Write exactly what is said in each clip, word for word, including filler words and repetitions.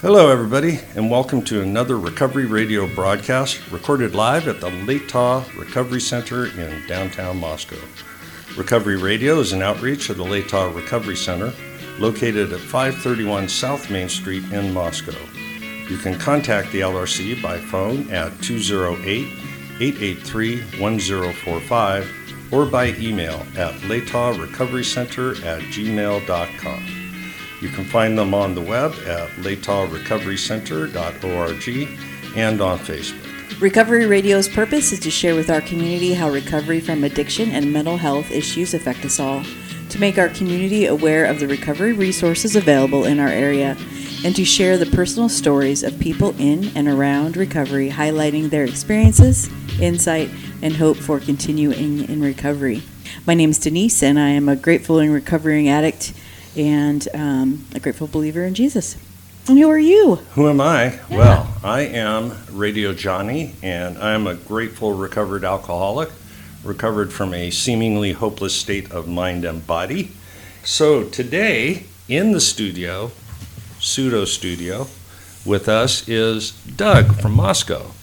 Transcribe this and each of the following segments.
Hello, everybody, and welcome to another Recovery Radio broadcast recorded live at the Leytaw Recovery Center in downtown Moscow. Recovery Radio is an outreach of the Leytaw Recovery Center located at five thirty-one South Main Street in Moscow. You can contact the L R C by phone at two oh eight, eight eight three, one oh four five or by email at leytawrecoverycenter at gmail dot com. You can find them on the web at leytaw recovery center dot org and on Facebook. Recovery Radio's purpose is to share with our community how recovery from addiction and mental health issues affect us all, to make our community aware of the recovery resources available in our area, and to share the personal stories of people in and around recovery, highlighting their experiences, insight, and hope for continuing in recovery. My name is Denise, and I am a grateful and recovering addict and um, a grateful believer in Jesus. And who are you? Who am I? Yeah. Well, I am Radio Johnny, and I am a grateful recovered alcoholic, recovered from a seemingly hopeless state of mind and body. So today, in the studio, pseudo studio, with us is Doug from Moscow.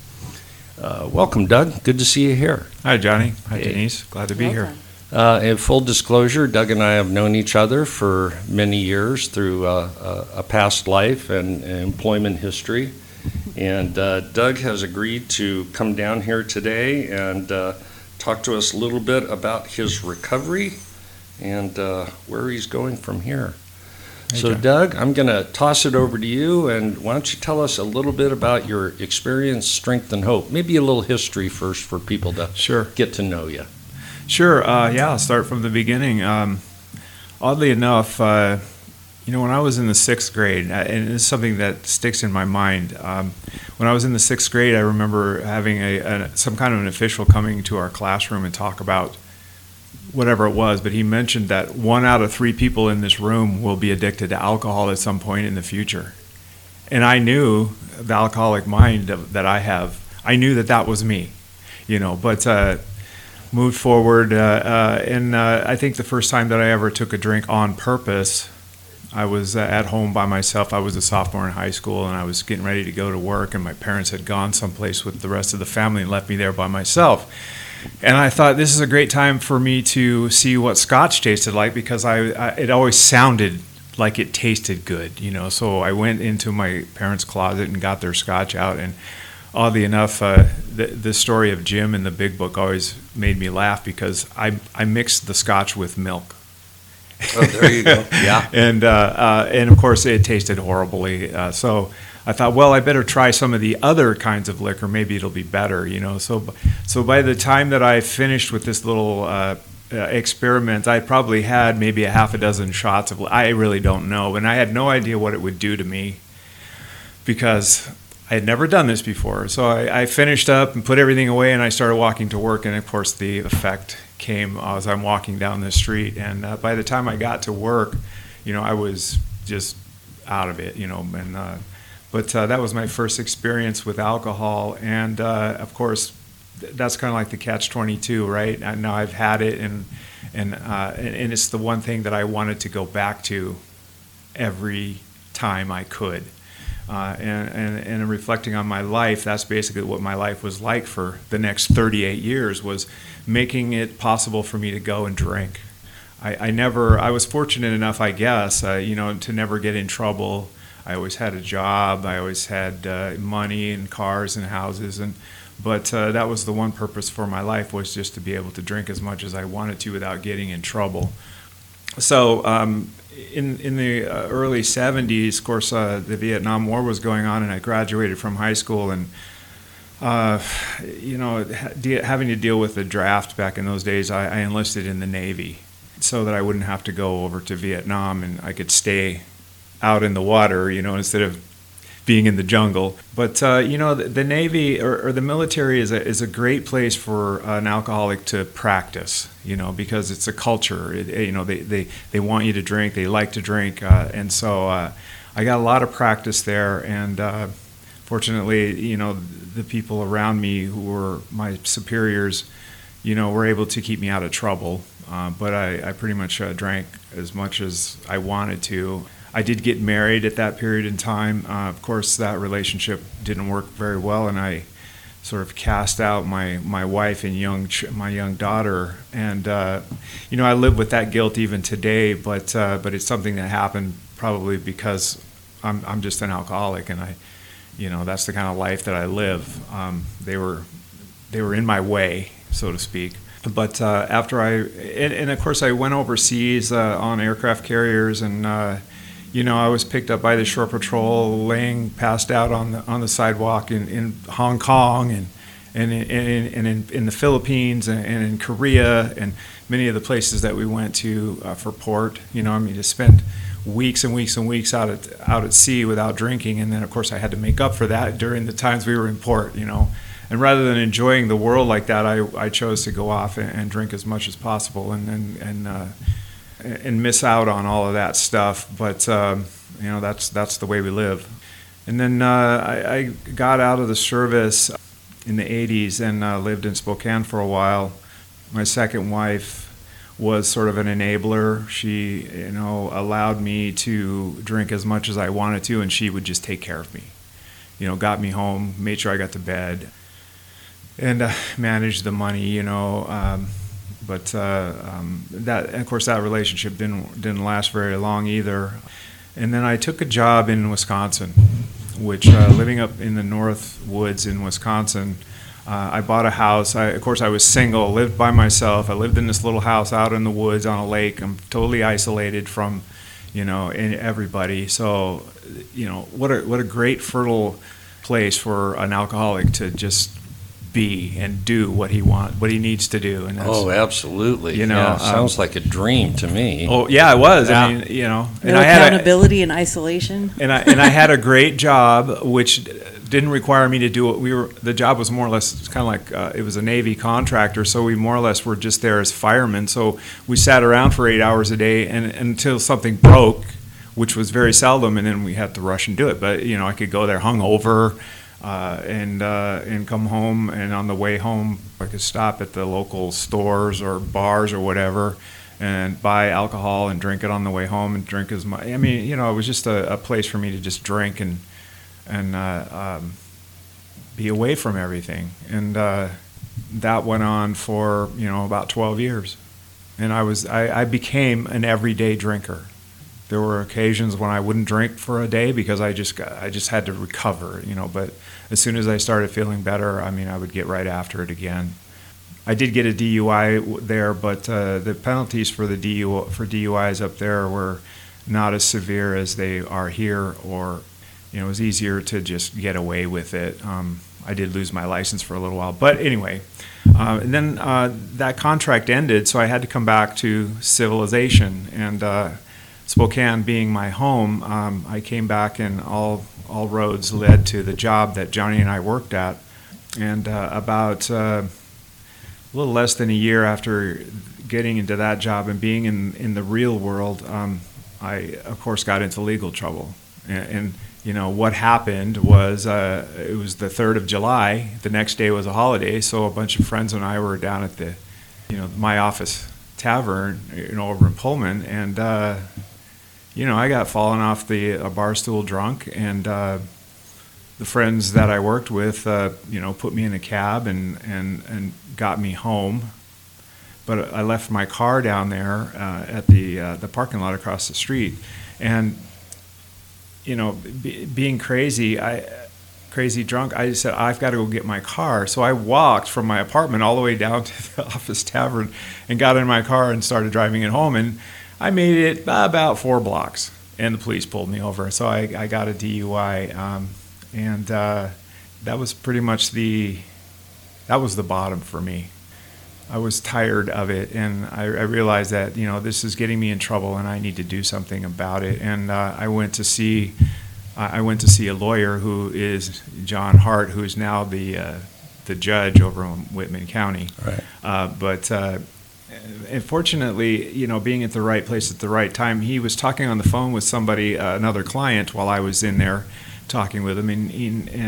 Uh, welcome, Doug. Good to see you here. Hi, Johnny. Hi, Hey. Denise. Glad to be Welcome. here. Uh, in full disclosure, Doug and I have known each other for many years through uh, a, a past life and, and employment history. And uh, Doug has agreed to come down here today and uh, talk to us a little bit about his recovery and uh, where he's going from here. Hey, So, John. Doug, I'm going to toss it over to you, and why don't you tell us a little bit about your experience, strength, and hope? Maybe a little history first for people to Sure. get to know you. Sure. Uh, yeah, I'll start from the beginning. Um, oddly enough, uh, you know, when I was in the sixth grade, uh, and it's something that sticks in my mind. Um, when I was in the sixth grade, I remember having a, a some kind of an official coming to our classroom and talk about whatever it was, but he mentioned that one out of three people in this room will be addicted to alcohol at some point in the future. And I knew the alcoholic mind that I have, I knew that that was me, you know, but uh, moved forward. Uh, uh, and uh, I think the first time that I ever took a drink on purpose, I was uh, at home by myself. I was a sophomore in high school, and I was getting ready to go to work, and my parents had gone someplace with the rest of the family and left me there by myself. And I thought, this is a great time for me to see what scotch tasted like, because I, I it always sounded like it tasted good, you know. So I went into my parents' closet and got their scotch out. And oddly enough, uh, the the story of Jim in the Big Book always made me laugh, because I I mixed the scotch with milk. Oh, there you go. Yeah. and uh, uh, and of course it tasted horribly. Uh, so I thought, well, I better try some of the other kinds of liquor. Maybe it'll be better, you know. So so by the time that I finished with this little uh, uh, experiment, I probably had maybe a half a dozen shots of. I really don't know, and I had no idea what it would do to me, because I had never done this before. So I, I finished up and put everything away, and I started walking to work. And of course, the effect came as I'm walking down the street. And uh, by the time I got to work, you know, I was just out of it, you know. And uh, but uh, that was my first experience with alcohol. And uh, of course, th- that's kind of like the catch twenty-two, right? And now I've had it, and and, uh, and and it's the one thing that I wanted to go back to every time I could. Uh, and, and, and reflecting on my life, that's basically what my life was like for the next thirty-eight years, was making it possible for me to go and drink. I, I never, I was fortunate enough, I guess, uh, you know, to never get in trouble. I always had a job. I always had uh, money and cars and houses. And but uh, that was the one purpose for my life, was just to be able to drink as much as I wanted to without getting in trouble. So, um, In in the uh, early seventies, of course, uh, the Vietnam War was going on, and I graduated from high school, and uh, you know, de- having to deal with the draft back in those days, I, I enlisted in the Navy so that I wouldn't have to go over to Vietnam, and I could stay out in the water, you know, instead of being in the jungle. But uh, you know, the, the Navy or, or the military is a is a great place for an alcoholic to practice. You know, because it's a culture. It, you know, they, they, they want you to drink. They like to drink, uh, and so uh, I got a lot of practice there. And uh, fortunately, you know, the people around me who were my superiors, you know, were able to keep me out of trouble. Uh, but I, I pretty much uh, drank as much as I wanted to. I did get married at that period in time. Uh, of course, that relationship didn't work very well, and I sort of cast out my, my wife and young ch- my young daughter. And uh, you know, I live with that guilt even today. But uh, but it's something that happened probably because I'm I'm just an alcoholic, and I, you know, that's the kind of life that I live. Um, they were they were in my way, so to speak. But uh, after I and, and of course I went overseas uh, on aircraft carriers, and uh, you know, I was picked up by the Shore Patrol, laying passed out on the on the sidewalk in, in Hong Kong, and and in, and, and in, in the Philippines, and, and in Korea, and many of the places that we went to uh, for port. You know, I mean, to spend weeks and weeks and weeks out at out at sea without drinking, and then of course I had to make up for that during the times we were in port. You know, and rather than enjoying the world like that, I I chose to go off and, and drink as much as possible, and and and. Uh, and miss out on all of that stuff, but um, you know, that's that's the way we live. And then uh, I, I got out of the service in the eighties and uh, lived in Spokane for a while. My second wife was sort of an enabler. She, you know, allowed me to drink as much as I wanted to, and she would just take care of me. You know, got me home, made sure I got to bed, and uh, managed the money. You know. Um, But uh, um, that, of course, that relationship didn't didn't last very long either. And then I took a job in Wisconsin, which uh, living up in the North Woods in Wisconsin, uh, I bought a house. I, of course, I was single, lived by myself. I lived in this little house out in the woods on a lake. I'm totally isolated from, you know, everybody. So, you know, what a what a great fertile place for an alcoholic to just be and do what he want, what he needs to do. And that's, oh, absolutely. You know, yeah, um, sounds like a dream to me. Oh, yeah, it was. Yeah. I mean, you know, No and I had accountability and isolation. a, and I and I had a great job, which didn't require me to do what we were. The job was more or less kind of like uh, it was a Navy contractor, so we more or less were just there as firemen. So we sat around for eight hours a day, and until something broke, which was very seldom, and then we had to rush and do it. But you know, I could go there hungover. Uh, and uh, and come home, and on the way home, I could stop at the local stores or bars or whatever, and buy alcohol and drink it on the way home, and drink as much. I mean, you know, it was just a, a place for me to just drink and and uh, um, be away from everything. And uh, that went on for you know about twelve years, and I was I, I became an everyday drinker. There were occasions when I wouldn't drink for a day because I just got, I just had to recover, you know. But as soon as I started feeling better, I mean, I would get right after it again. I did get a D U I there, but uh, the penalties for the D U for D U Is up there were not as severe as they are here, or you know, it was easier to just get away with it. Um, I did lose my license for a little while, but anyway. Uh, and then uh, that contract ended, so I had to come back to civilization, and. Uh, Spokane being my home, um, I came back and all all roads led to the job that Johnny and I worked at. And uh, about uh, a little less than a year after getting into that job and being in, in the real world, um, I, of course, got into legal trouble. And, and you know, what happened was uh, it was the third of July. The next day was a holiday, so a bunch of friends and I were down at the, you know, my office tavern, you know, over in Pullman, and uh, you know, I got fallen off the a bar stool drunk, and uh, the friends that I worked with, uh, you know, put me in a cab and, and, and got me home. But I left my car down there uh, at the uh, the parking lot across the street, and you know, be, being crazy, I crazy drunk, I said I've got to go get my car. So I walked from my apartment all the way down to the office tavern, and got in my car and started driving it home. And I made it about four blocks, and the police pulled me over. So I, I got a D U I, um, and uh, that was pretty much the that was the bottom for me. I was tired of it, and I, I realized that you know this is getting me in trouble, and I need to do something about it. And uh, I went to see I went to see a lawyer who is John Hart, who is now the uh, the judge over in Whitman County. Right. Uh, but uh, And fortunately, you know, being at the right place at the right time, he was talking on the phone with somebody, uh, another client, while I was in there talking with him, and he, and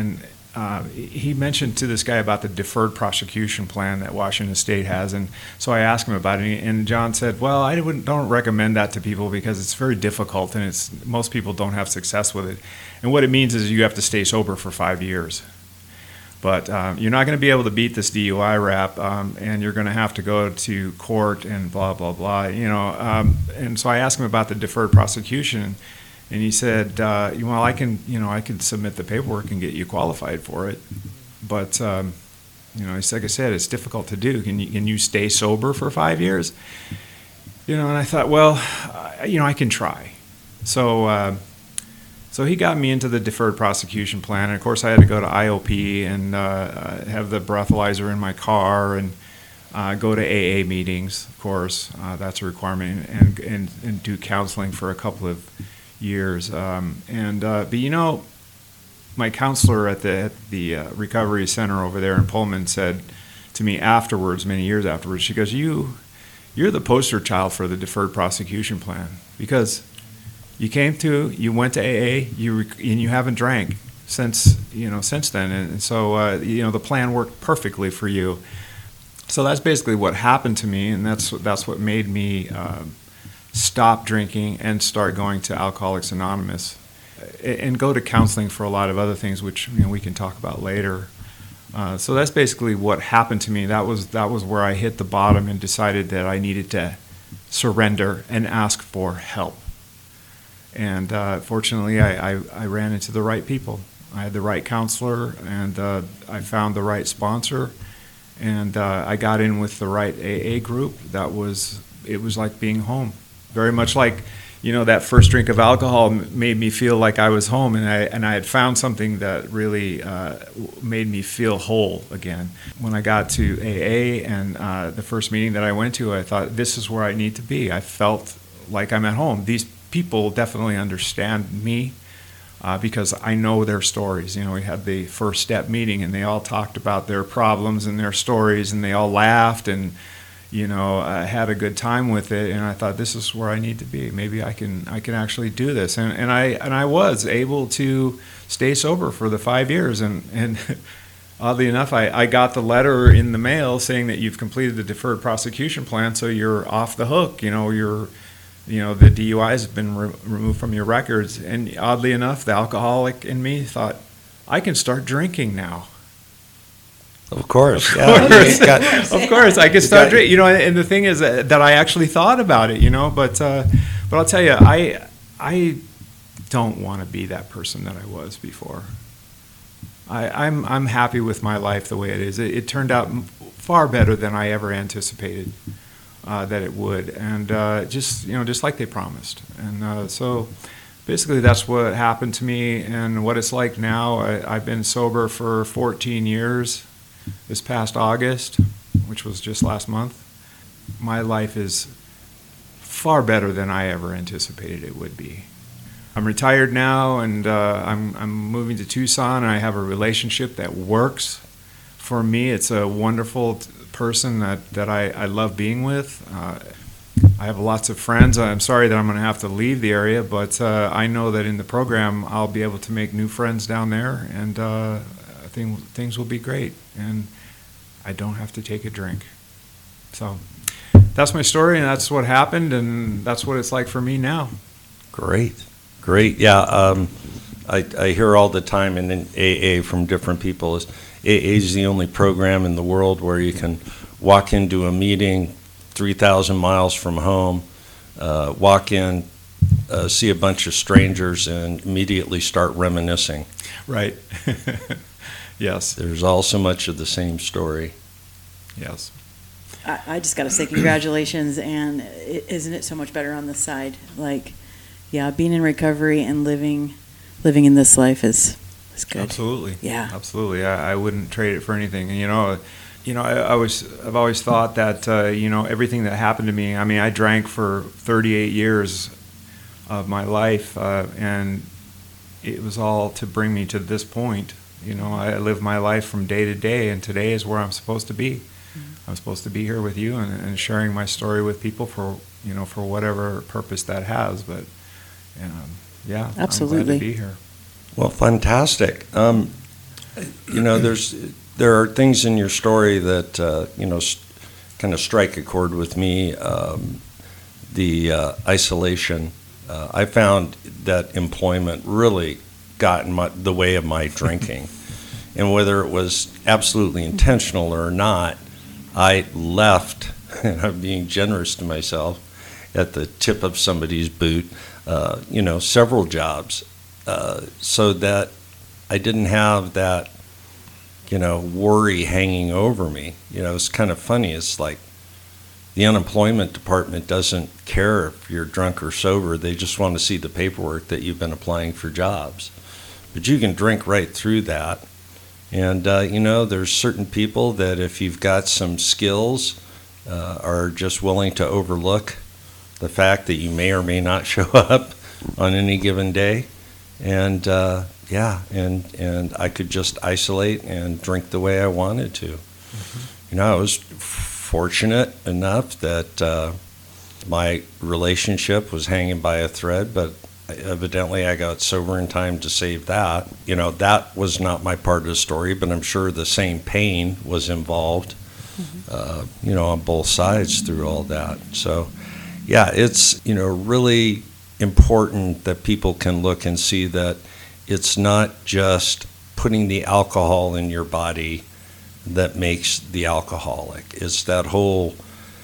uh, he mentioned to this guy about the deferred prosecution plan that Washington State has, and so I asked him about it, and John said, well, I wouldn't, don't recommend that to people because it's very difficult, and it's most people don't have success with it. And what it means is you have to stay sober for five years. But um, you're not going to be able to beat this D U I rap, um, and you're going to have to go to court and blah, blah, blah, you know. Um, and so I asked him about the deferred prosecution, and he said, uh, well, I can, you know, I can submit the paperwork and get you qualified for it. But, um, you know, it's like I said, it's difficult to do. Can you, can you stay sober for five years? You know, and I thought, well, uh, you know, I can try. So, uh, So he got me into the deferred prosecution plan, and of course I had to go to I O P and uh, have the breathalyzer in my car and uh, go to A A meetings, of course, uh, that's a requirement, and, and, and do counseling for a couple of years. Um, and uh, but you know, my counselor at the, at the uh, recovery center over there in Pullman said to me afterwards, many years afterwards, she goes, you, you're the poster child for the deferred prosecution plan, because you came to, you went to A A, you and you haven't drank since you know since then, and so uh, you know the plan worked perfectly for you. So that's basically what happened to me, and that's that's what made me uh, stop drinking and start going to Alcoholics Anonymous, and go to counseling for a lot of other things, which you know we can talk about later. Uh, so that's basically what happened to me. That was that was where I hit the bottom and decided that I needed to surrender and ask for help. And uh, fortunately, I, I, I ran into the right people. I had the right counselor, and uh, I found the right sponsor, and uh, I got in with the right A A group. That was, it was like being home. Very much like, you know, that first drink of alcohol made me feel like I was home, and I and I had found something that really uh, made me feel whole again. When I got to A A and uh, the first meeting that I went to, I thought, this is where I need to be. I felt like I'm at home. These people definitely understand me uh, because I know their stories. You know, we had the first step meeting, and they all talked about their problems and their stories, and they all laughed and, you know, uh, had a good time with it. And I thought, this is where I need to be. Maybe I can I can actually do this. And and I and I was able to stay sober for the five years. And and oddly enough, I, I got the letter in the mail saying that you've completed the deferred prosecution plan, so you're off the hook. You know, you're You know, the D U Is have been re- removed from your records. And oddly enough, the alcoholic in me thought, I can start drinking now. Of course. Of yeah, course. you got- Of course, I can start got- drinking. You know, and the thing is that, that I actually thought about it, you know. But, uh, but I'll tell you, I, I don't want to be that person that I was before. I, I'm, I'm happy with my life the way it is. It, it turned out far better than I ever anticipated. Uh, that it would, and uh, just you know, just like they promised, and uh, so basically that's what happened to me, and what it's like now. I, I've been sober for fourteen years. This past August, which was just last month, my life is far better than I ever anticipated it would be. I'm retired now, and uh, I'm I'm moving to Tucson, and I have a relationship that works for me. It's a wonderful T- person that, that I, I love being with. Uh, I have lots of friends. I'm sorry that I'm going to have to leave the area, but uh, I know that in the program I'll be able to make new friends down there, and uh, I think things will be great, and I don't have to take a drink. So that's my story, and that's what happened, and that's what it's like for me now. Great, great. Yeah, um, I, I hear all the time in A A from different people is A A is the only program in the world where you can walk into a meeting three thousand miles from home, uh, walk in, uh, see a bunch of strangers, and immediately start reminiscing. Right. Yes. There's all so much of the same story. Yes. I, I just got to say congratulations, and is isn't it so much better on this side? Like, yeah, being in recovery and living living in this life is is good. Absolutely. Yeah. Absolutely. I, I wouldn't trade it for anything. And, you know, you know, I, I was I've always thought that uh, you know, everything that happened to me. I mean, I drank for thirty-eight years of my life, uh, and it was all to bring me to this point. You know, I live my life from day to day, and today is where I'm supposed to be. Mm-hmm. I'm supposed to be here with you and, and sharing my story with people for, you know, for whatever purpose that has. But um, yeah, absolutely, I'm glad to be here. Well, fantastic. Um, you know, there's there are things in your story that uh, you know st- kind of strike a chord with me. Um, the uh, isolation. Uh, I found that employment really got in my, the way of my drinking, and whether it was absolutely intentional or not, I left. And I'm being generous to myself, at the tip of somebody's boot, uh, you know, several jobs, uh, so that I didn't have that, you know, worry hanging over me. You know, it's kind of funny. It's like the unemployment department doesn't care if you're drunk or sober. They just want to see the paperwork that you've been applying for jobs. But you can drink right through that. And, uh, you know, there's certain people that if you've got some skills, uh, are just willing to overlook the fact that you may or may not show up on any given day. And, uh, yeah, and, and I could just isolate and drink the way I wanted to. Mm-hmm. You know, I was fortunate enough that uh, my relationship was hanging by a thread, but evidently I got sober in time to save that. You know, that was not my part of the story, but I'm sure the same pain was involved, mm-hmm. uh, you know, on both sides through all that. So, yeah, it's, you know, really important that people can look and see that it's not just putting the alcohol in your body that makes the alcoholic. It's that whole,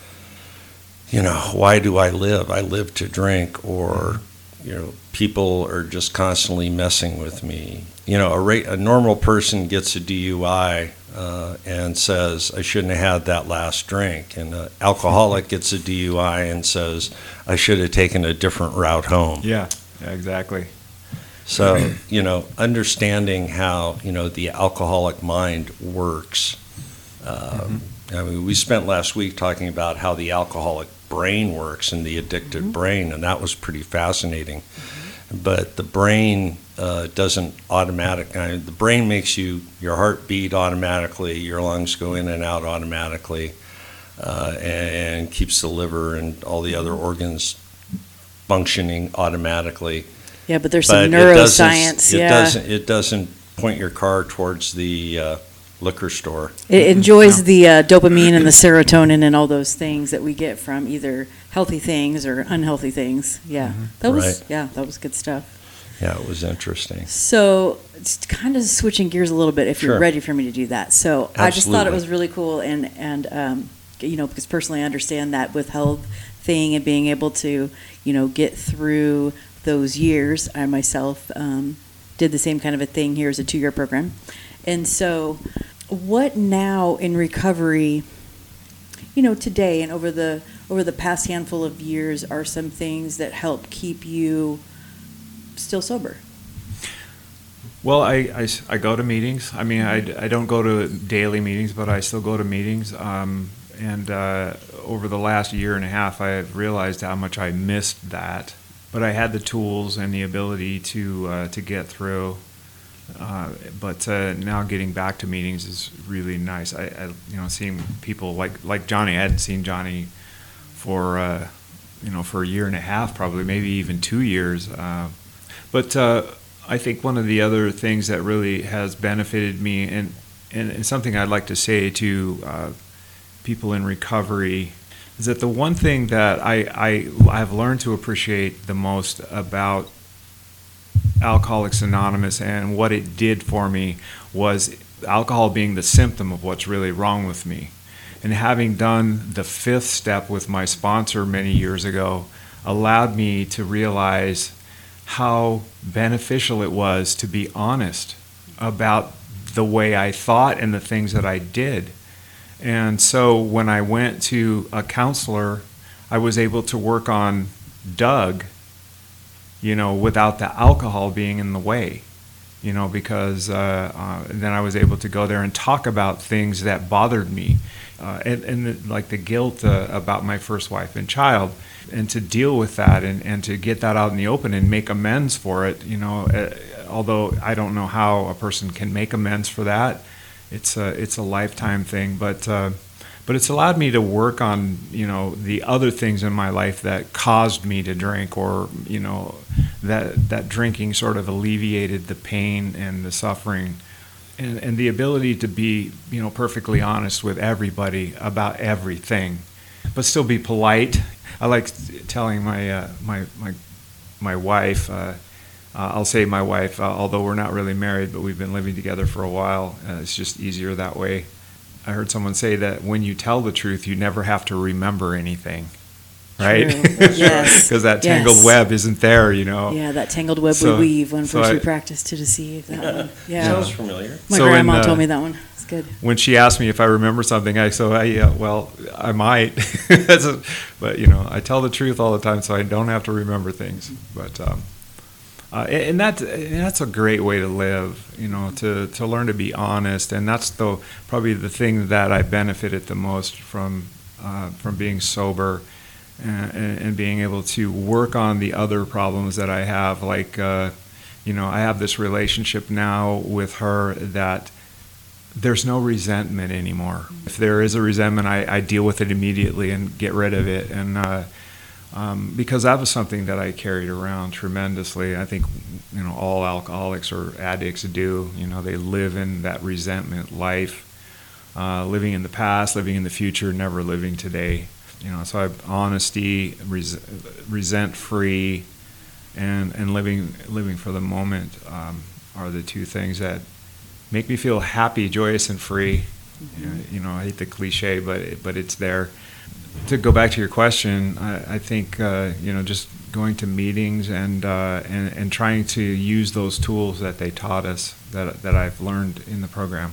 you know, why do I live? I live to drink, or, you know, people are just constantly messing with me. You know, a, ra- a normal person gets a D U I uh, and says, I shouldn't have had that last drink. And an alcoholic gets a D U I and says, I should have taken a different route home. Yeah, yeah, exactly. So, you know, understanding how, you know, the alcoholic mind works. Um, mm-hmm. I mean, we spent last week talking about how the alcoholic brain works and the addicted mm-hmm. brain, and that was pretty fascinating. Mm-hmm. But the brain uh, doesn't automatic. I mean, the brain makes you, your heart beat automatically, your lungs go in and out automatically, uh, and, and keeps the liver and all the other organs functioning automatically. Yeah, but there's but some neuroscience. It yeah, doesn't. It doesn't point your car towards the uh, liquor store. It enjoys no. the uh, dopamine and the serotonin and all those things that we get from either healthy things or unhealthy things. Yeah, mm-hmm. that was right. yeah, that was good stuff. Yeah, it was interesting. So, it's kind of switching gears a little bit, if sure. you're ready for me to do that. So, Absolutely. I just thought it was really cool, and and um, you know, because personally I understand that with health thing and being able to, you know, get through those years. I myself um, did the same kind of a thing here as a two-year program. And so what now in recovery, you know, today and over the over the past handful of years are some things that help keep you still sober? Well, I, I, I go to meetings. I mean, I, I don't go to daily meetings, but I still go to meetings. Um, and uh, over the last year and a half, I have realized how much I missed that. But I had the tools and the ability to uh, to get through. Uh, but uh, now getting back to meetings is really nice. I, I you know seeing people like like Johnny. I hadn't seen Johnny for uh, you know for a year and a half, probably maybe even two years. Uh, but uh, I think one of the other things that really has benefited me, and and, and something I'd like to say to uh, people in recovery, is that the one thing that I, I, I've learned to appreciate the most about Alcoholics Anonymous and what it did for me was alcohol being the symptom of what's really wrong with me. And having done the fifth step with my sponsor many years ago allowed me to realize how beneficial it was to be honest about the way I thought and the things that I did. And so when I went to a counselor, I was able to work on Doug, you know, without the alcohol being in the way, you know, because uh, uh, then I was able to go there and talk about things that bothered me, uh, and, and the, like the guilt uh, about my first wife and child, and to deal with that and, and to get that out in the open and make amends for it, you know, uh, although I don't know how a person can make amends for that. It's a it's a lifetime thing, but uh, but it's allowed me to work on, you know, the other things in my life that caused me to drink, or, you know, that that drinking sort of alleviated the pain and the suffering. and, and the ability to be, you know, perfectly honest with everybody about everything, but still be polite. I like telling my uh, my my my wife. Uh, uh, I'll say my wife, uh, although we're not really married, but we've been living together for a while. Uh, it's just easier that way. I heard someone say that when you tell the truth, you never have to remember anything. Right? Yes. Because that tangled yes. web isn't there, you know. Yeah, that tangled web So- we weave when so first I- we practice to deceive. That one. Yeah. Sounds familiar. My So in, grandma uh, told me that one. It's good. When she asked me if I remember something, I so I yeah, well, I might. That's a- but you know, I tell the truth all the time, so I don't have to remember things. But um, uh, and and that and that's a great way to live, you know, to to learn to be honest, and that's the probably the thing that I benefited the most from uh, from being sober. And, and being able to work on the other problems that I have, like, uh, you know, I have this relationship now with her that there's no resentment anymore. If there is a resentment, I, I deal with it immediately and get rid of it. And uh, um, because that was something that I carried around tremendously. I think, you know, all alcoholics or addicts do. You know, they live in that resentment life, uh, living in the past, living in the future, never living today. You know, so I have honesty, res- resent-free, and and living living for the moment um, are the two things that make me feel happy, joyous, and free. Mm-hmm. You know, you know, I hate the cliche, but it, but it's there. To go back to your question, I, I think uh, you know, just going to meetings and, uh, and and trying to use those tools that they taught us, that that I've learned in the program,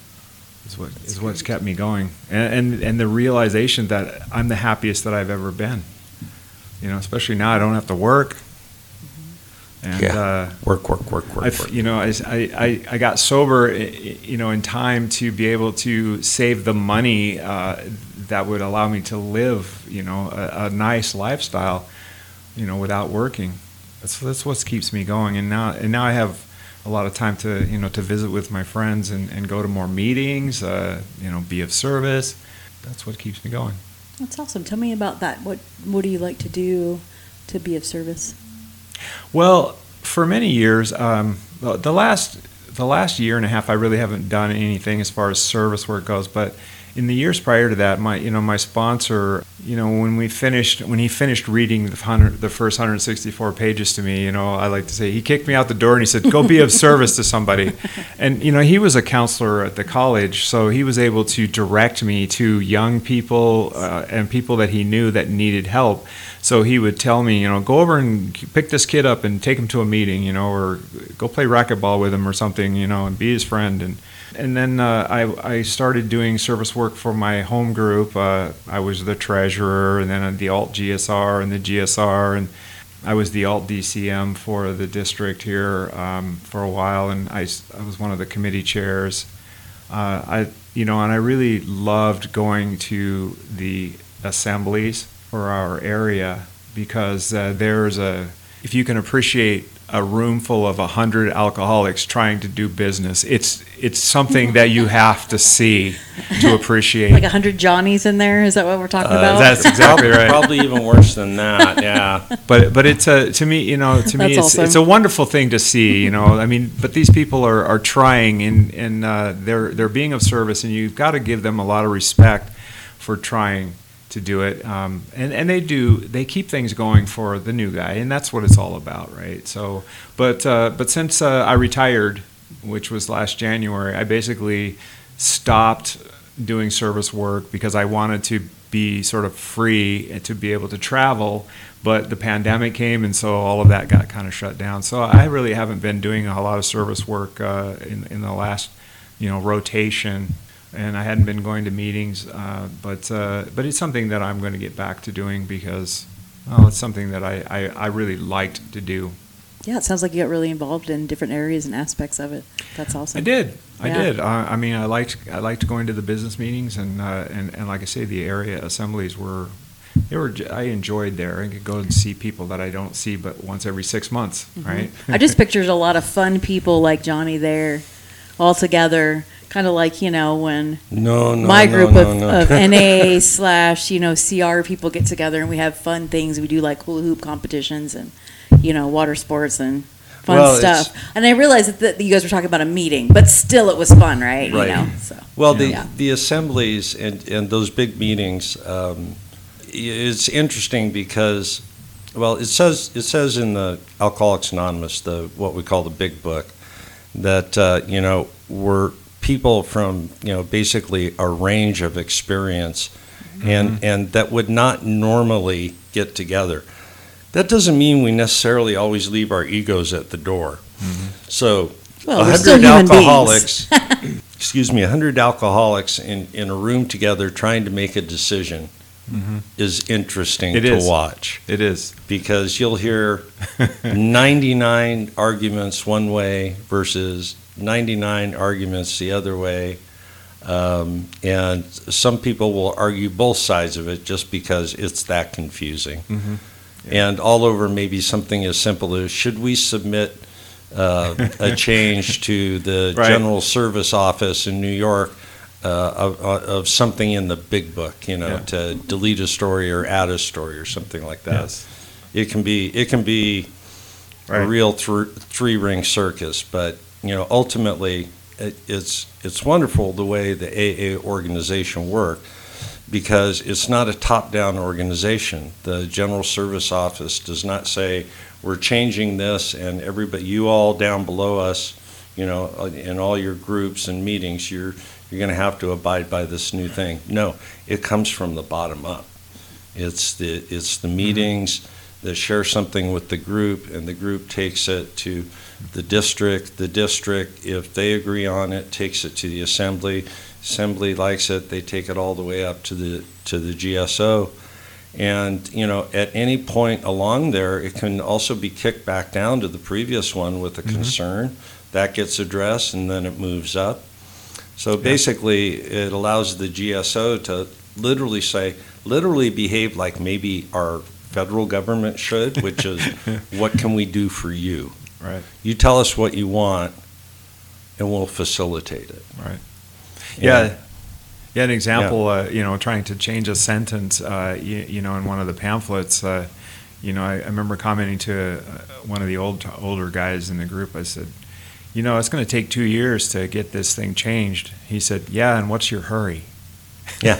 is what is what's kept me going, and, and and the realization that I'm the happiest that I've ever been. You know, especially now I don't have to work. And, yeah. Uh, work, work, work, work, I've, work. you know, I, I, I got sober, you know, in time to be able to save the money uh, that would allow me to live, you know, a, a nice lifestyle, you know, without working. That's that's what keeps me going. And now and now I have a lot of time to, you know, to visit with my friends and, and go to more meetings, uh, you know, be of service. That's what keeps me going. That's awesome. Tell me about that. What What do you like to do to be of service? Well, for many years, um, the last the last year and a half, I really haven't done anything as far as service work goes. But in the years prior to that, my you know my sponsor, you know, when we finished when he finished reading the hundred, the first one hundred sixty-four pages to me, you know, I like to say he kicked me out the door and he said, "Go be of service to somebody." And you know, he was a counselor at the college, so he was able to direct me to young people uh, and people that he knew that needed help. So he would tell me, you know, go over and pick this kid up and take him to a meeting, you know, or go play racquetball with him or something, you know, and be his friend. And and then uh, I I started doing service work for my home group. Uh, I was the treasurer, and then the alt G S R and the G S R, and I was the alt D C M for the district here um, for a while, and I, I was one of the committee chairs. Uh, I you know, and I really loved going to the assemblies for our area, because uh, there's a, if you can appreciate a room full of a hundred alcoholics trying to do business, it's it's something that you have to see to appreciate. Like a hundred Johnnies in there? Is that what we're talking Uh, about? That's exactly right. Probably even worse than that. Yeah. But but it's a, to me, you know, to me That's it's awesome. it's a wonderful thing to see, you know. I mean, but these people are, are trying, and and uh, they're they're being of service, and you've got to give them a lot of respect for trying to do it, um, and and they do. They keep things going for the new guy, and that's what it's all about, right? So, but uh, but since uh, I retired, which was last January, I basically stopped doing service work because I wanted to be sort of free and to be able to travel. But the pandemic came, and so all of that got kind of shut down. So I really haven't been doing a lot of service work uh, in in the last, you know, rotation. And I hadn't been going to meetings, uh, but uh, but it's something that I'm going to get back to doing, because, well, it's something that I, I, I really liked to do. Yeah, it sounds like you got really involved in different areas and aspects of it. That's awesome. I did, I Yeah. did. I, I mean, I liked I liked going to the business meetings, and uh, and and like I say, the area assemblies were, they were. I enjoyed there. I could go and see people that I don't see but once every six months, Mhm. right? I just pictured a lot of fun people like Johnny there, all together. Kind of like, you know, when No, no, my no, group no, of, no. of N A slash, you know, C R people get together and we have fun things. We do like hula hoop competitions and, you know, water sports and fun Well, stuff. it's- And I realized that, that you guys were talking about a meeting, but still it was fun, right? Right. You know, so. Well, the, Yeah. the assemblies and, and those big meetings, um, it's interesting because, well, it says it says in the Alcoholics Anonymous, the what we call the Big Book, that uh, you know we're people from you know basically a range of experience, and and that would not normally get together. That doesn't mean we necessarily always leave our egos at the door. So, Well, a we're still hundred human beings. alcoholics, excuse me, a hundred alcoholics in, in a room together trying to make a decision is interesting It to is. watch, It is. because you'll hear ninety-nine arguments one way versus ninety-nine arguments the other way. Um, and some people will argue both sides of it just because it's that confusing. Mhm. And all over maybe something as simple as, should we submit uh, a change to the Right. General Service Office in New York uh, of, of something in the big book, you know, Yeah. to delete a story or add a story or something like that. Yes. It can be, it can be a Right. real thr three-ring circus, but, you know, ultimately, it, it's, it's wonderful the way the A A organization works, because it's not a top-down organization. The General Service Office does not say, we're changing this, and everybody, you all down below us, you know, in all your groups and meetings, you're, you're gonna have to abide by this new thing. No, it comes from the bottom up. It's the, it's the meetings that share something with the group, and the group takes it to the district. The district, if they agree on it, takes it to the assembly. Assembly likes it, they take it all the way up to the to the G S O. And, you know, at any point along there, it can also be kicked back down to the previous one with a Mhm. concern. That gets addressed, and then it moves up. So basically, it allows the G S O to literally say, literally behave like maybe our federal government should, which is, what can we do for you? Right. You tell us what you want, and we'll facilitate it. Right. And- Yeah. Yeah, an example, uh, you know, trying to change a sentence, uh, you, you know, in one of the pamphlets, uh, you know, I, I remember commenting to uh, one of the old older guys in the group, I said, you know, it's going to take two years to get this thing changed. He said, yeah, and what's your hurry? Yeah.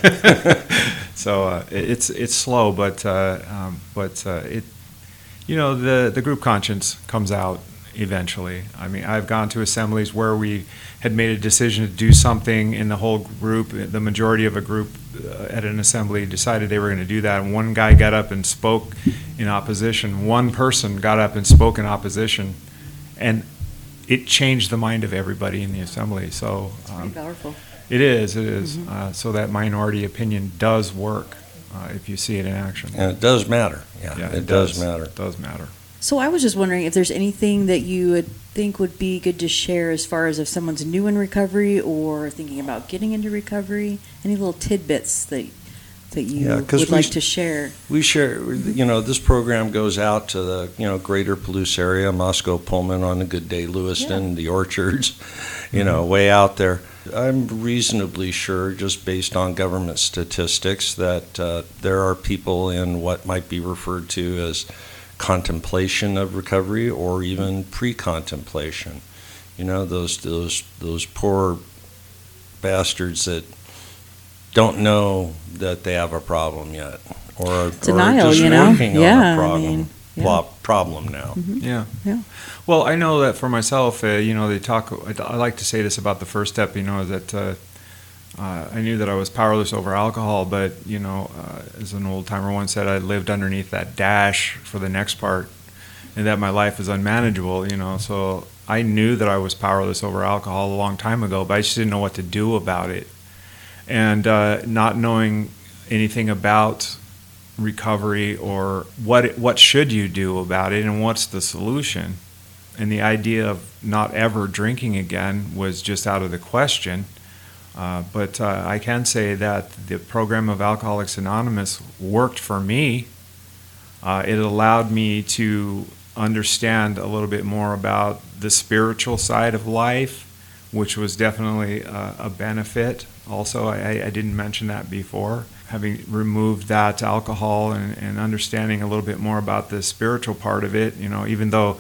So uh, it- it's it's slow, but uh, um, but uh, it, you know, the the group conscience comes out eventually. I mean, I've gone to assemblies where we had made a decision to do something, and the whole group, the majority of a group uh, at an assembly decided they were going to do that, and one guy got up and spoke in opposition. One person got up and spoke in opposition, and it changed the mind of everybody in the assembly. So um, Pretty powerful. it is, it is. Uh, so that minority opinion does work uh, if you see it in action. And it does matter. Yeah, Yeah, it does matter. It does matter. So I was just wondering if there's anything that you would think would be good to share as far as if someone's new in recovery or thinking about getting into recovery. Any little tidbits that that you Yeah, 'cause would we like s- to share? We share, you know, this program goes out to the, you know, greater Palouse area, Moscow, Pullman, on a good day, Lewiston, the Orchards, you know, way out there. I'm reasonably sure, just based on government statistics, that uh, there are people in what might be referred to as contemplation of recovery, or even pre-contemplation. You know, those those those poor bastards that don't know that they have a problem yet, or are, or Denial, are just you know? working Yeah, on I a problem mean, yeah. plo- problem now. Yeah. Yeah. Well, I know that for myself, uh, you know, they talk, I, I like to say this about the first step, you know, that uh, uh, I knew that I was powerless over alcohol, but, you know, uh, as an old timer once said, I lived underneath that dash for the next part, and that my life is unmanageable, you know, so I knew that I was powerless over alcohol a long time ago, but I just didn't know what to do about it. And uh, not knowing anything about recovery or what it, what should you do about it and what's the solution, and the idea of not ever drinking again was just out of the question. Uh, but uh, I can say that the program of Alcoholics Anonymous worked for me. Uh, it allowed me to understand a little bit more about the spiritual side of life, which was definitely uh, a benefit. Also, I, I didn't mention that before. Having removed that alcohol and, and understanding a little bit more about the spiritual part of it, you know, even though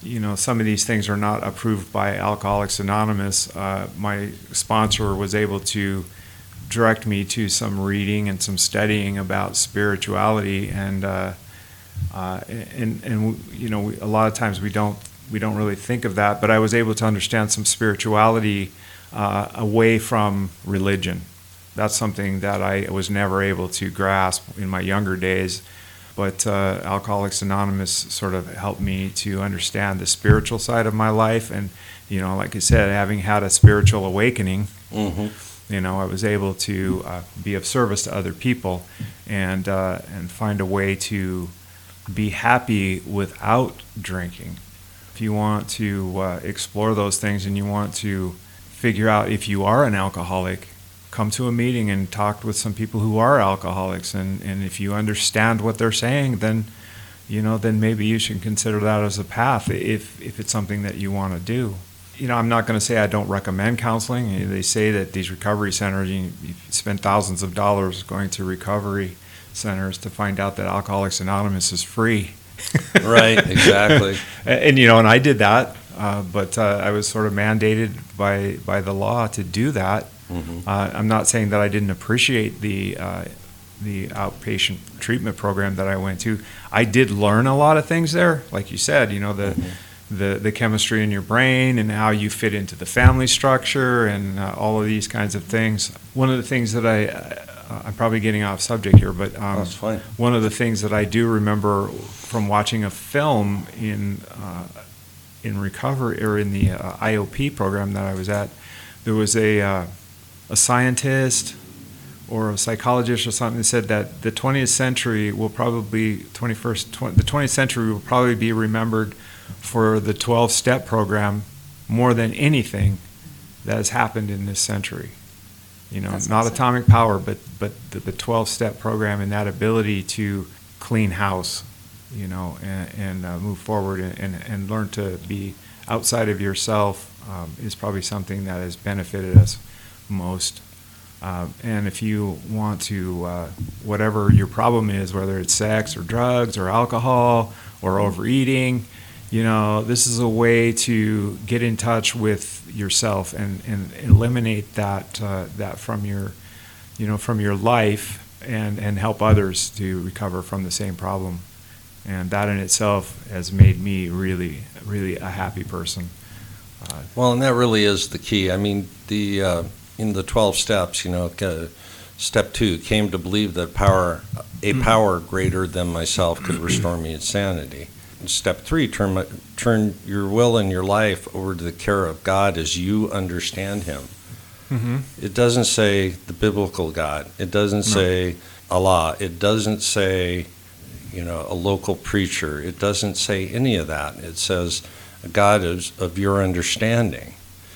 you know, some of these things are not approved by Alcoholics Anonymous, uh, my sponsor was able to direct me to some reading and some studying about spirituality, and uh, uh, and and you know, we, a lot of times we don't we don't really think of that, but I was able to understand some spirituality uh, away from religion. That's something that I was never able to grasp in my younger days. But uh, Alcoholics Anonymous sort of helped me to understand the spiritual side of my life. And, you know, like I said, having had a spiritual awakening, mm-hmm. you know, I was able to uh, be of service to other people and, uh, and find a way to be happy without drinking. If you want to uh, explore those things and you want to figure out if you are an alcoholic, come to a meeting and talk with some people who are alcoholics, and, and if you understand what they're saying, then you know then maybe you should consider that as a path if if it's something that you want to do. You know, I'm not going to say I don't recommend counseling. They say that these recovery centers, you, you spend thousands of dollars going to recovery centers to find out that Alcoholics Anonymous is free. Right, exactly. and, and you know, and I did that, uh, but uh, I was sort of mandated by by the law to do that. Mm-hmm. Uh, I'm not saying that I didn't appreciate the uh, the outpatient treatment program that I went to. I did learn a lot of things there, like you said. You know, the mm-hmm. the the chemistry in your brain and how you fit into the family structure and uh, all of these kinds of things. One of the things that I uh, I'm probably getting off subject here, but um, that's fine. One of the things that I do remember from watching a film in uh, in recovery or in the uh, I O P program that I was at, there was a uh, a scientist or a psychologist or something that said that the twentieth century will probably twenty-first tw- the twentieth century will probably be remembered for the twelve-step program more than anything that has happened in this century. You know, That's not awesome. atomic power, but but the, the twelve-step program and that ability to clean house, you know, and, and uh, move forward and, and, and learn to be outside of yourself um, is probably something that has benefited us most. Uh, and if you want to, uh, whatever your problem is, whether it's sex or drugs or alcohol or overeating, you know, this is a way to get in touch with yourself and, and eliminate that uh, that from your, you know, from your life and, and help others to recover from the same problem. And that in itself has made me really, really a happy person. Uh, well, and that really is the key. I mean, the uh, in the twelve steps, you know, uh, step two, came to believe that power, a power greater than myself could restore me insanity. Step three, turn, my, turn your will and your life over to the care of God as you understand Him. Mm-hmm. It doesn't say the biblical God. It doesn't no. say Allah. It doesn't say, you know, a local preacher. It doesn't say any of that. It says a God is of your understanding.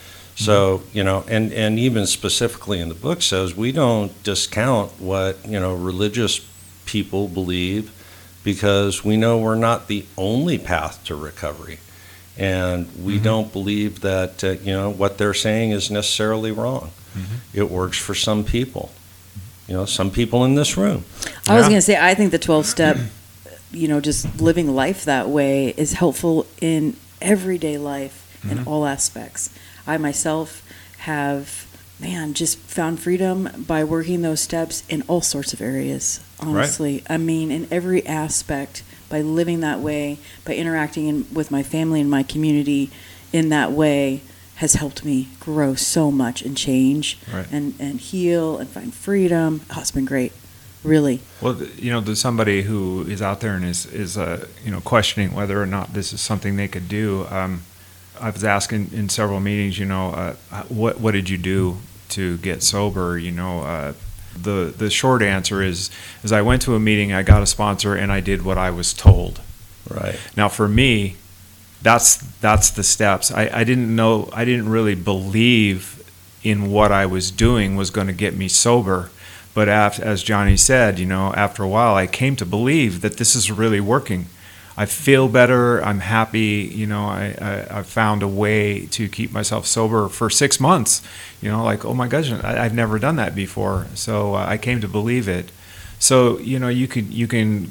So, you know, and, and even specifically in the book says we don't discount what, you know, religious people believe because we know we're not the only path to recovery. And we mm-hmm. don't believe that, uh, you know, what they're saying is necessarily wrong. Mm-hmm. It works for some people. You know, some people in this room. I yeah. was going to say, I think the twelve-step, you know, just living life that way is helpful in everyday life mm-hmm. in all aspects. I myself have, man, just found freedom by working those steps in all sorts of areas, honestly. Right. I mean, in every aspect, by living that way, by interacting in, with my family and my community in that way has helped me grow so much and change right. and, and heal and find freedom. Oh, it's been great, really. Well, you know, there's somebody who is out there and is, is uh, you know, questioning whether or not this is something they could do. Um, I was asking in several meetings, you know, uh, what what did you do to get sober? You know, uh, the the short answer is, is I went to a meeting, I got a sponsor, and I did what I was told. Right. Now, for me, that's that's the steps. I, I didn't know, I didn't really believe in what I was doing was going to get me sober. But after, as Johnny said, you know, after a while, I came to believe that this is really working. I feel better. I'm happy. You know, I, I, I found a way to keep myself sober for six months. You know, like, oh my gosh, I, I've never done that before. So uh, I came to believe it. So, you know, you can, you can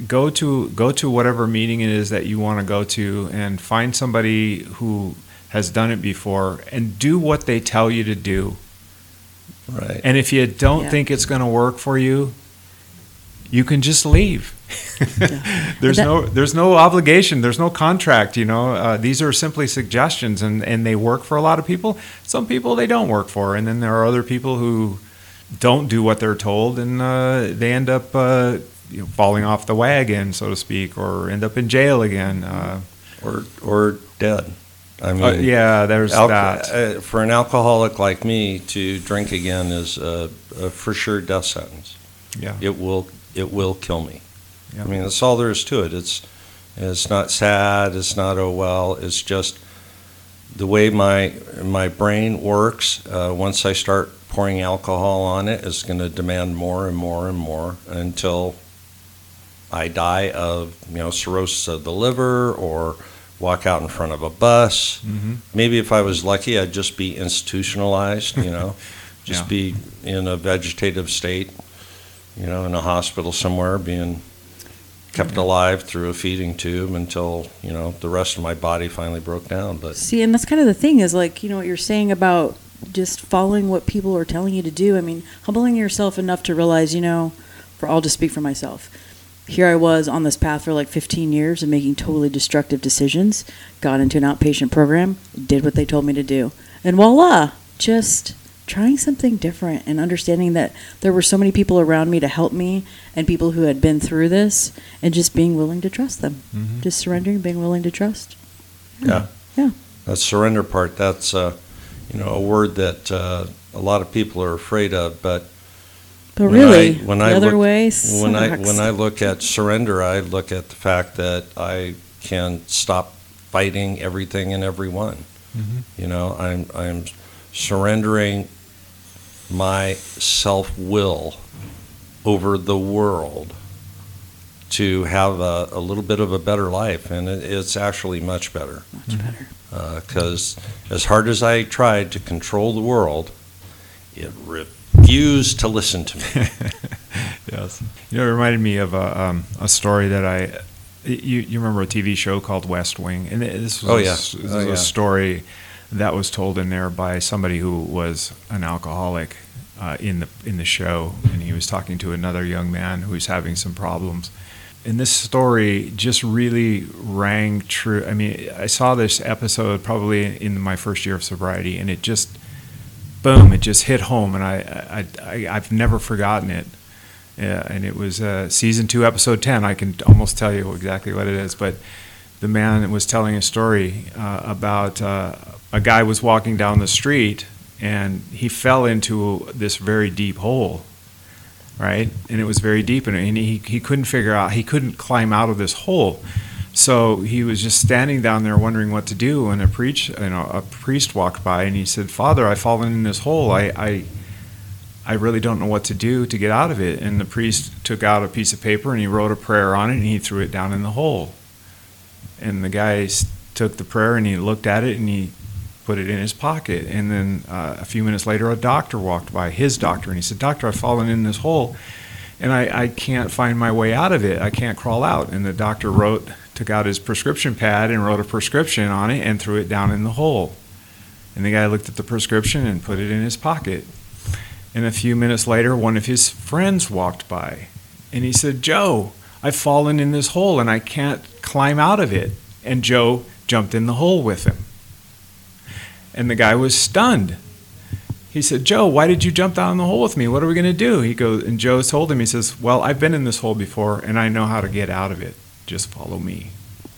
go to go to whatever meeting it is that you want to go to, and find somebody who has done it before, and do what they tell you to do. Right. And if you don't Yeah. think it's going to work for you, you can just leave. Yeah. there's That- no there's no obligation. There's no contract. You know, uh, these are simply suggestions, and, and they work for a lot of people. Some people they don't work for, and then there are other people who don't do what they're told, and uh, they end up uh, you know, falling off the wagon, so to speak, or end up in jail again. Uh, Or or dead. I mean, uh, yeah, there's alco- that. uh, for an alcoholic like me to drink again is a, a for sure death sentence. Yeah. It will it will kill me. Yeah. I mean, that's all there is to it. It's it's not sad. It's not oh well. It's just the way my my brain works. Uh, once I start pouring alcohol on it, it's going to demand more and more and more until I die of you know cirrhosis of the liver or walk out in front of a bus. Mm-hmm. Maybe if I was lucky, I'd just be institutionalized. You know, just Yeah. be in a vegetative state. You know, in a hospital somewhere, being kept alive through a feeding tube until, you know, the rest of my body finally broke down. But See, and that's kind of the thing is like, you know, what you're saying about just following what people are telling you to do. I mean, humbling yourself enough to realize, you know, for I'll just speak for myself. Here I was on this path for like fifteen years and making totally destructive decisions, got into an outpatient program, did what they told me to do. And voila, just trying something different and understanding that there were so many people around me to help me and people who had been through this and just being willing to trust them. Mhm. Just surrendering, being willing to trust. yeah, Yeah. that surrender part, that's, uh, you know, a word that uh, a lot of people are afraid of. But But when really, I- when the I other look- way when I sucks. when I look at surrender, I look at the fact that I can stop fighting everything and everyone. Mhm. You know, I'm I'm surrendering my self-will over the world to have a, a little bit of a better life, and it, it's actually much better. Much better. Because as hard as I tried to control the world, it refused to listen to me. Yes. You know, it reminded me of a, um, a story that I. You, you remember a T V show called West Wing? And this was, Oh, a, yeah. this was Oh, yeah. a story that was told in there by somebody who was an alcoholic uh, in the in the show, and he was talking to another young man who was having some problems. And this story just really rang true. I mean, I saw this episode probably in my first year of sobriety, and it just, boom, it just hit home, and I, I, I I've never forgotten it. Yeah, and it was uh, season two, episode ten. I can almost tell you exactly what it is. But the man was telling a story uh, about uh, a guy was walking down the street, and he fell into this very deep hole, right? And it was very deep, and he, he couldn't figure out, he couldn't climb out of this hole. So he was just standing down there wondering what to do, and a, preach, you know, a priest walked by, and he said, "Father, I've fallen in this hole. I... I I really don't know what to do to get out of it." And the priest took out a piece of paper and he wrote a prayer on it and he threw it down in the hole. And the guy s- took the prayer and he looked at it and he put it in his pocket. And then uh, a few minutes later, a doctor walked by, his doctor, and he said, "Doctor, I've fallen in this hole and I, I can't find my way out of it. I can't crawl out." And the doctor wrote, took out his prescription pad and wrote a prescription on it and threw it down in the hole. And the guy looked at the prescription and put it in his pocket. And a few minutes later, one of his friends walked by, and he said, "Joe, I've fallen in this hole, and I can't climb out of it." And Joe jumped in the hole with him. And the guy was stunned. He said, "Joe, why did you jump down in the hole with me? What are we going to do?" He goes, and Joe told him, he says, "Well, I've been in this hole before, and I know how to get out of it. Just follow me."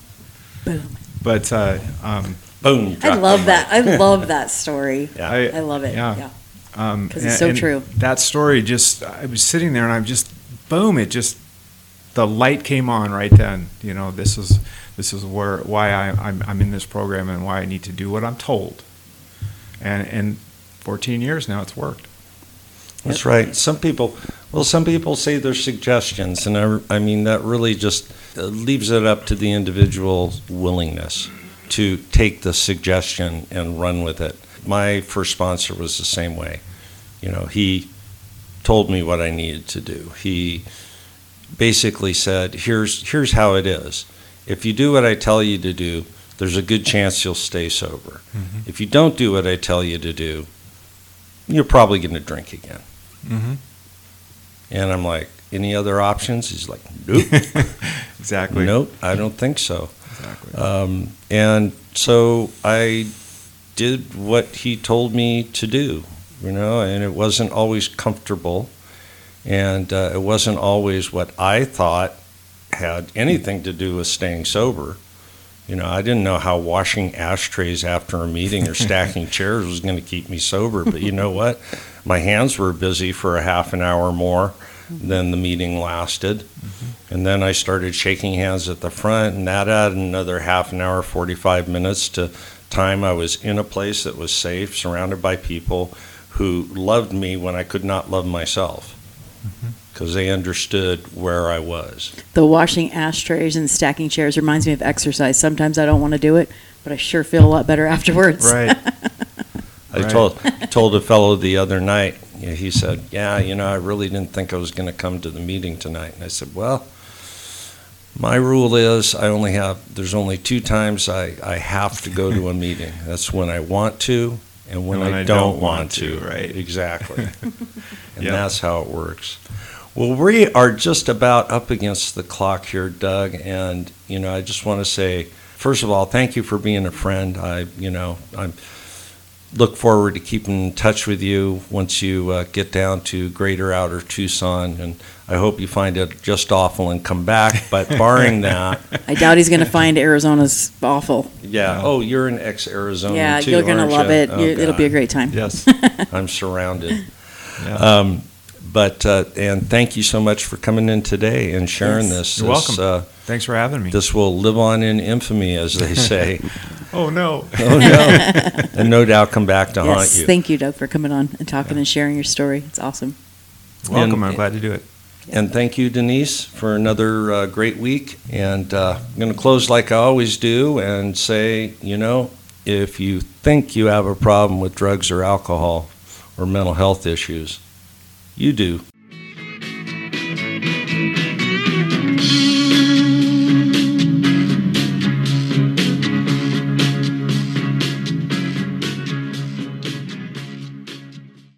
Boom. But uh, um, Boom. I love that. I love that story. Yeah. I, I love it. Yeah. Yeah. Um, 'Cause it's and- so and true. That story just, I was sitting there and I'm just, boom, it just, the light came on right then. You know, this is, this is where, why I, I'm, I'm in this program and why I need to do what I'm told. And, and fourteen years now it's worked. That's right. Some people, well, some people say they're suggestions, and I, I mean, that really just uh, leaves it up to the individual's willingness to take the suggestion and run with it. My first sponsor was the same way. You know, he told me what I needed to do. He basically said, here's here's how it is. If you do what I tell you to do, there's a good chance you'll stay sober. Mm-hmm. If you don't do what I tell you to do, you're probably going to drink again. Mm-hmm. And I'm like, any other options? He's like, nope. Exactly. Nope, I don't think so. Exactly. Um, and so I did what he told me to do, you know, and it wasn't always comfortable, and uh, it wasn't always what I thought had anything to do with staying sober. You know, I didn't know how washing ashtrays after a meeting or stacking chairs was going to keep me sober, but you know what? My hands were busy for a half an hour more than the meeting lasted. Mm-hmm. And then I started shaking hands at the front, and that added another half an hour, forty-five minutes to time I was in a place that was safe, surrounded by people who loved me when I could not love myself, because mm-hmm. they understood where I was. The washing ashtrays and stacking chairs reminds me of exercise. Sometimes I don't want to do it, but I sure feel a lot better afterwards. Right. I Right. told told a fellow the other night, you know, he said, yeah, you know, I really didn't think I was going to come to the meeting tonight. And I said, well, my rule is I only have, there's only two times I, I have to go to a meeting. That's when I want to and when, And when I, I don't, don't want, want to. to, right. Exactly. And Yep. that's how it works. Well, we are just about up against the clock here, Doug, and, you know, I just want to say, first of all, thank you for being a friend. I, you know, I'm look forward to keeping in touch with you once you uh, get down to Greater Outer Tucson, and I hope you find it just awful and come back, but barring that. I doubt he's going to find Arizona's awful. Yeah, No. oh, you're an ex-Arizona Yeah, too, you're going to aren't love you? it. Oh, You- It'll be a God. great time. Yes. I'm surrounded. Yeah. Um, but, uh, and thank you so much for coming in today and sharing Yes. this. You're This, welcome. Uh, Thanks for having me. this will live on in infamy, as they say. Oh, no. Oh, no. And no doubt come back to haunt Yes, you. thank you, Doug, for coming on and talking and sharing your story. It's awesome. Welcome. And- I'm glad to do it. And thank you, Denise, for another uh, great week. And uh, I'm going to close like I always do and say, you know, if you think you have a problem with drugs or alcohol or mental health issues, you do.